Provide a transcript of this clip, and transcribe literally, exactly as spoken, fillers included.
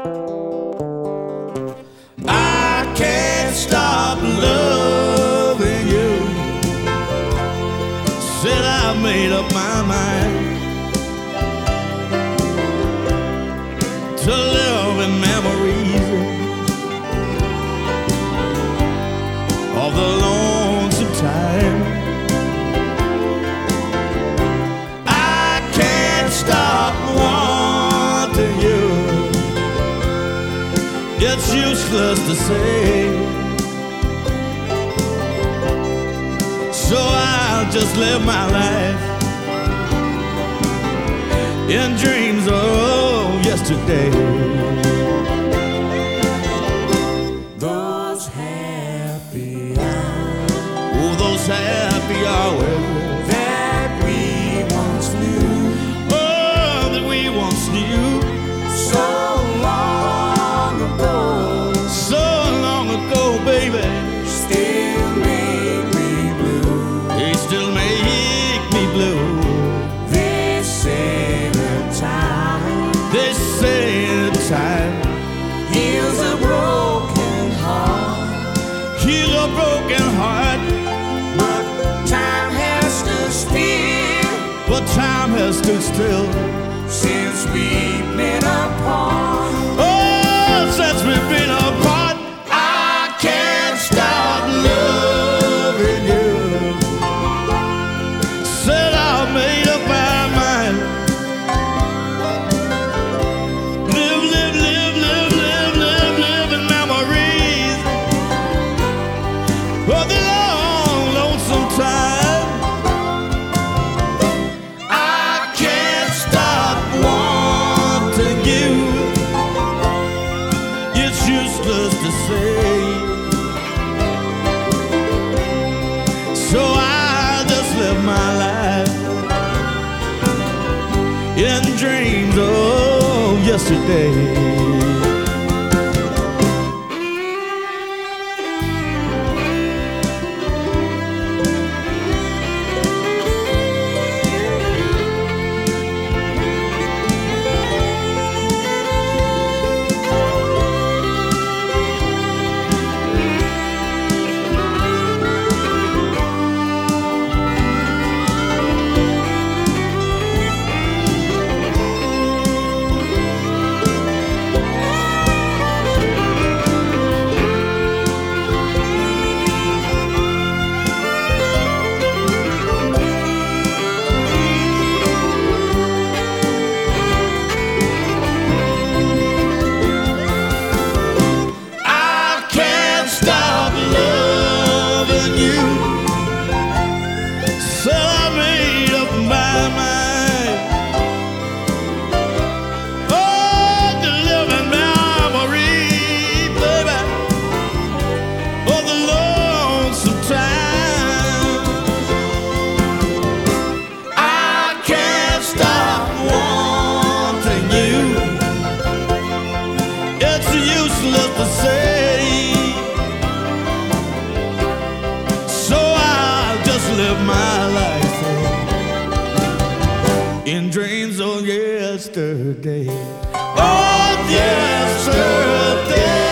I can't stop loving you. Said I made up my mind to live in memories of the lonesome time. I can't stop wanting you. It's useless to say, so I'll just live my life in dreams of yesterday. Those happy hours, oh, those happy hours that we once knew, oh, that we once knew, so long ago, so long ago, baby, still make me blue. They still make me blue. They say the time, they say the time heals a broken heart, heals a broken heart. But time has stood still, but time has stood still since we've been apart. Oh, since we've been apart, I can't stop loving you. Said I made up my mind. Live, live, live, live, live, live, live in memories of the long, lonesome time. I can't stop wanting you. It's useless to say, so I just live my life in dreams of yesterday. Useless to say, so I'll just live my life in dreams of yesterday. Oh, yesterday.